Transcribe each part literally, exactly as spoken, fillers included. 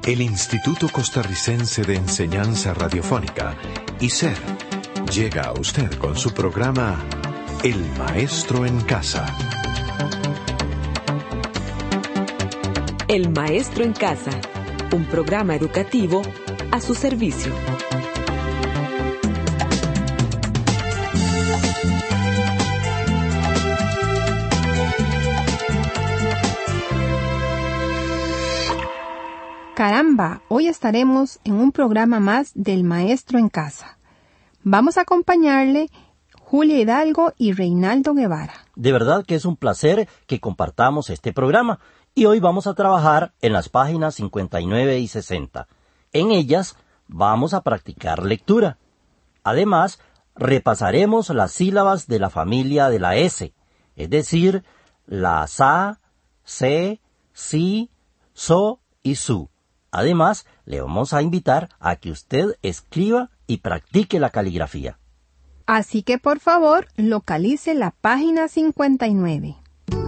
El Instituto Costarricense de Enseñanza Radiofónica, I C E R, llega a usted con su programa El Maestro en Casa. El Maestro en Casa, un programa educativo a su servicio. Caramba, hoy estaremos en un programa más del Maestro en Casa. Vamos a acompañarle Julia Hidalgo y Reinaldo Guevara. De verdad que es un placer que compartamos este programa y hoy vamos a trabajar en las páginas cincuenta y nueve y sesenta. En ellas vamos a practicar lectura. Además, repasaremos las sílabas de la familia de la S, es decir, la sa, se, si, so y su. Además, le vamos a invitar a que usted escriba y practique la caligrafía. Así que, por favor, localice la página cincuenta y nueve.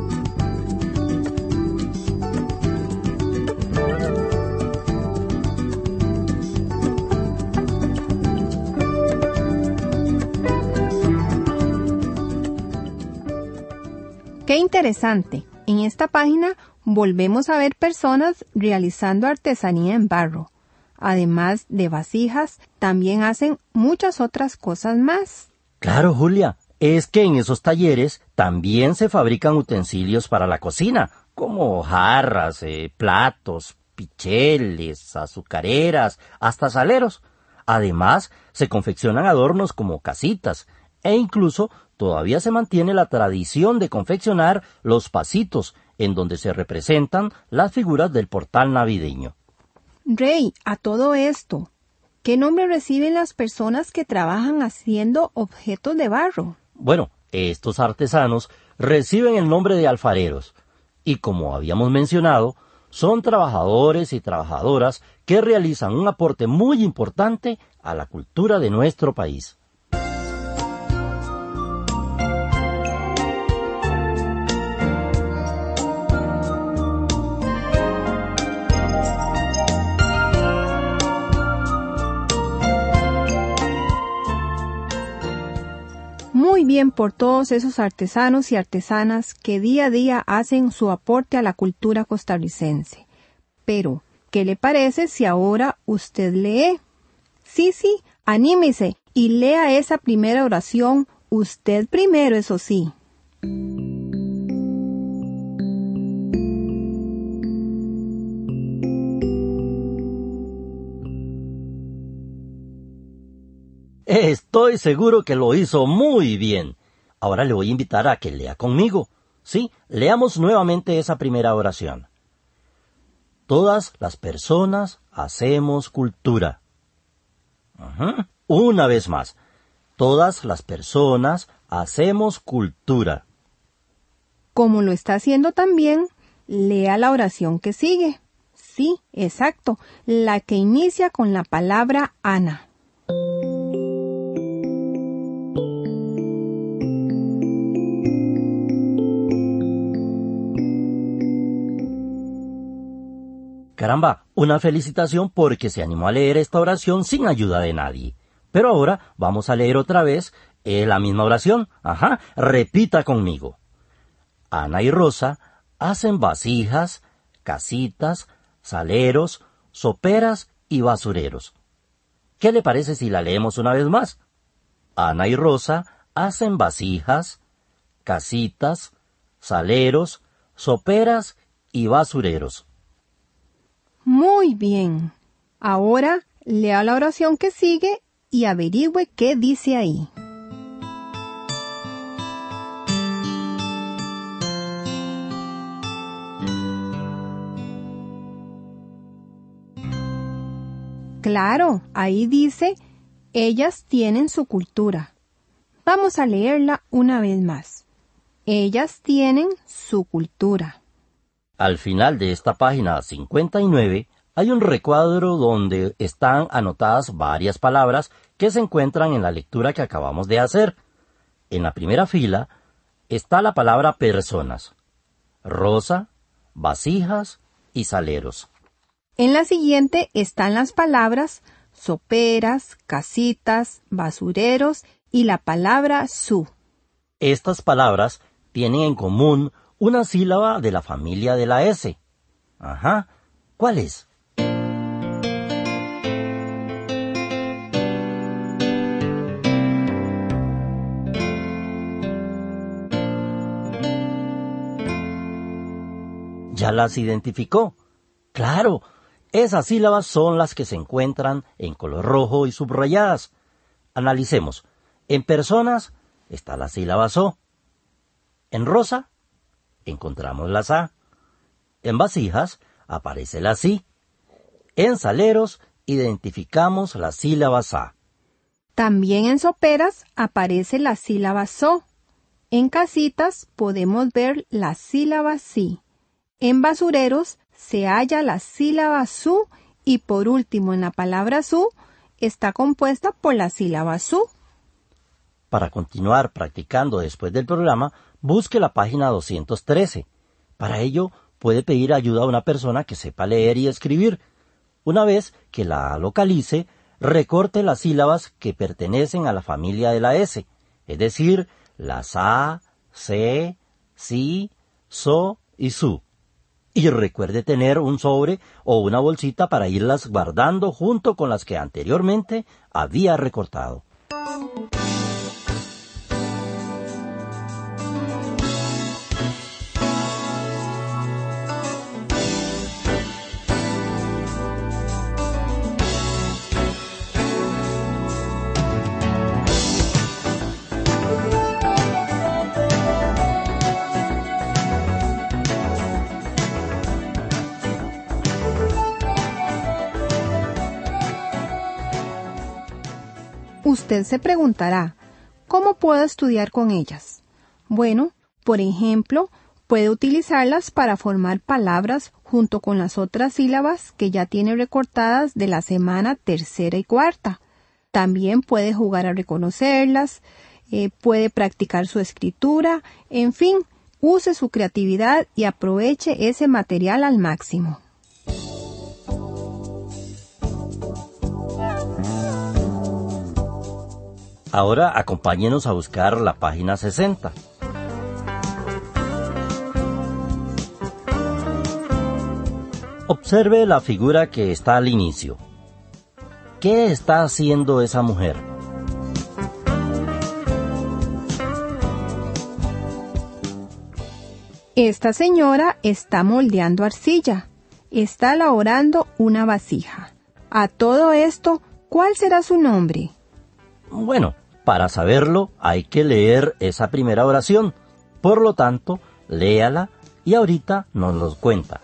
¡Qué interesante! En esta página volvemos a ver personas realizando artesanía en barro. Además de vasijas, también hacen muchas otras cosas más. Claro, Julia, es que en esos talleres también se fabrican utensilios para la cocina, como jarras, eh, platos, picheles, azucareras, hasta saleros. Además, se confeccionan adornos como casitas, e incluso todavía se mantiene la tradición de confeccionar los pasitos, en donde se representan las figuras del portal navideño. Rey, a todo esto, ¿qué nombre reciben las personas que trabajan haciendo objetos de barro? Bueno, estos artesanos reciben el nombre de alfareros, y como habíamos mencionado, son trabajadores y trabajadoras que realizan un aporte muy importante a la cultura de nuestro país. Muy bien por todos esos artesanos y artesanas que día a día hacen su aporte a la cultura costarricense. Pero, ¿qué le parece si ahora usted lee? Sí, sí, anímese y lea esa primera oración, usted primero, eso sí. Estoy seguro que lo hizo muy bien. Ahora le voy a invitar a que lea conmigo. Sí, leamos nuevamente esa primera oración. Todas las personas hacemos cultura. Uh-huh. Una vez más. Todas las personas hacemos cultura. Como lo está haciendo también, lea la oración que sigue. Sí, exacto, la que inicia con la palabra Ana. Caramba, una felicitación porque se animó a leer esta oración sin ayuda de nadie. Pero ahora vamos a leer otra vez eh, la misma oración. Ajá, repita conmigo. Ana y Rosa hacen vasijas, casitas, saleros, soperas y basureros. ¿Qué le parece si la leemos una vez más? Ana y Rosa hacen vasijas, casitas, saleros, soperas y basureros. Muy bien. Ahora lea la oración que sigue y averigüe qué dice ahí. Claro, ahí dice, ellas tienen su cultura. Vamos a leerla una vez más. Ellas tienen su cultura. Al final de esta página cincuenta y nueve hay un recuadro donde están anotadas varias palabras que se encuentran en la lectura que acabamos de hacer. En la primera fila está la palabra personas, rosa, vasijas y saleros. En la siguiente están las palabras soperas, casitas, basureros y la palabra su. Estas palabras tienen en común una sílaba de la familia de la S. Ajá. ¿Cuál es? ¿Ya las identificó? ¡Claro! Esas sílabas son las que se encuentran en color rojo y subrayadas. Analicemos. En personas está la sílaba so. En rosa encontramos la sa. En vasijas aparece la si. En saleros identificamos la sílaba sa. También en soperas aparece la sílaba so. En casitas podemos ver la sílaba si. En basureros se halla la sílaba su y por último en la palabra su está compuesta por la sílaba su. Para continuar practicando después del programa, busque la página doscientos trece. Para ello, puede pedir ayuda a una persona que sepa leer y escribir. Una vez que la localice, recorte las sílabas que pertenecen a la familia de la S, es decir, las sa, se, si, so y su. Y recuerde tener un sobre o una bolsita para irlas guardando junto con las que anteriormente había recortado. Usted se preguntará, ¿cómo puedo estudiar con ellas? Bueno, por ejemplo, puede utilizarlas para formar palabras junto con las otras sílabas que ya tiene recortadas de la semana tercera y cuarta. También puede jugar a reconocerlas, eh, puede practicar su escritura, en fin, use su creatividad y aproveche ese material al máximo. Ahora acompáñenos a buscar la página sesenta. Observe la figura que está al inicio. ¿Qué está haciendo esa mujer? Esta señora está moldeando arcilla. Está elaborando una vasija. A todo esto, ¿cuál será su nombre? Bueno, para saberlo hay que leer esa primera oración. Por lo tanto, léala y ahorita nos lo cuenta.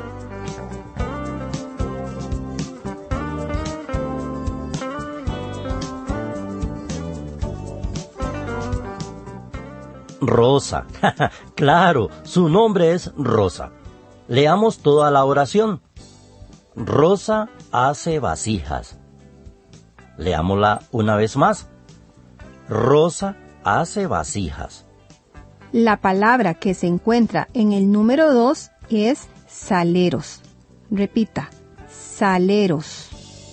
Rosa. Claro, su nombre es Rosa. Leamos toda la oración. Rosa hace vasijas. Leámosla una vez más. Rosa hace vasijas. La palabra que se encuentra en el número dos es saleros. Repita, saleros.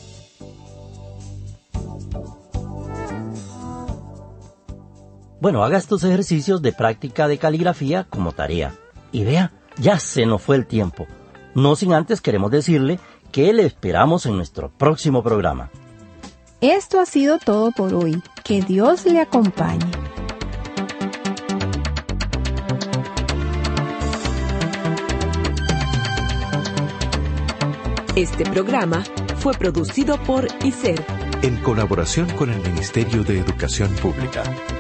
Bueno, haga estos ejercicios de práctica de caligrafía como tarea. Y vea, ya se nos fue el tiempo. No sin antes queremos decirle que le esperamos en nuestro próximo programa. Esto ha sido todo por hoy. Que Dios le acompañe. Este programa fue producido por I S E R. En colaboración con el Ministerio de Educación Pública.